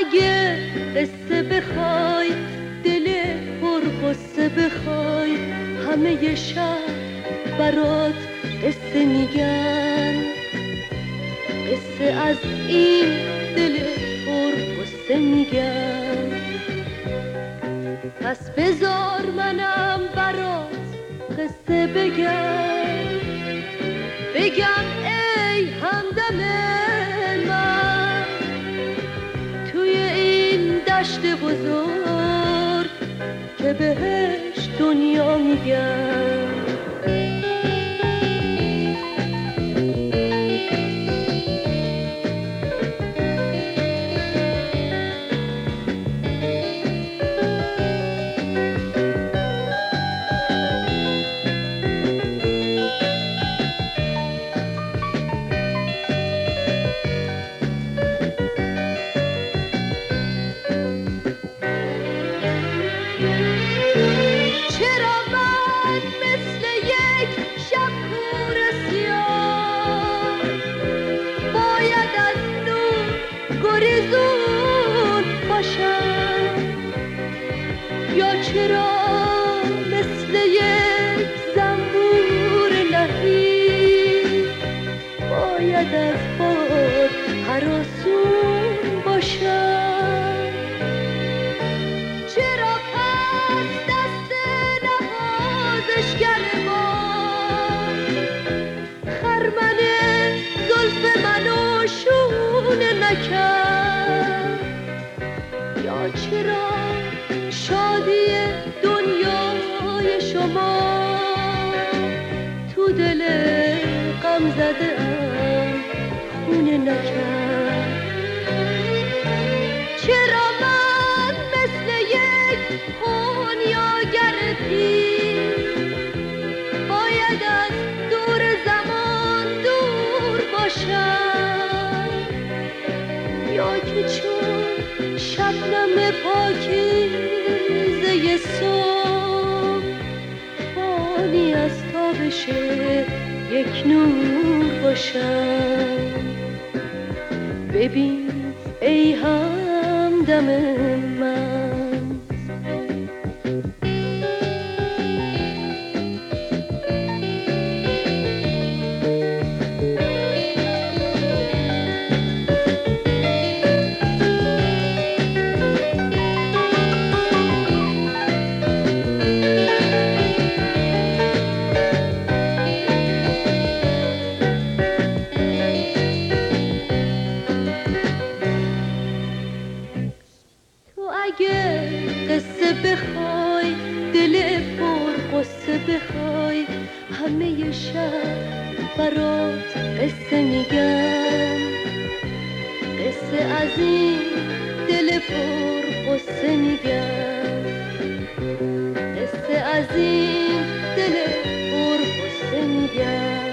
اگه قصه بخوای، دل پر قصه بخوای، همه شب برات قصه میگن. قصه از این دل پر قصه میگن. پس بذار منم برات قصه بگم، بگم ای همدم من، توی این دشت بزرگ که بهش دنیا میگم. یا چرا مثل یک زنبور نهی باید از باد هراسون باشم؟ چرا پس دست نوازشگر ما خرمن زلف منو شونه نکرد؟ یا چرا شادی دنیای شما تو دل غم زده ام خونه نکرد؟ چرا من مثل یک خونیاگر پیر باید از دور زمان دور باشم؟ یا که چون شبنم پاکیزه صبح فانی از تابش یک نور باشم؟ ببین ای همدم من، اگه قصه بخوای، دل پر قصه بخوای، همه شب برات قصه میگم. قصه از این دل پر قصه میگم. قصه از این دل پر قصه میگم.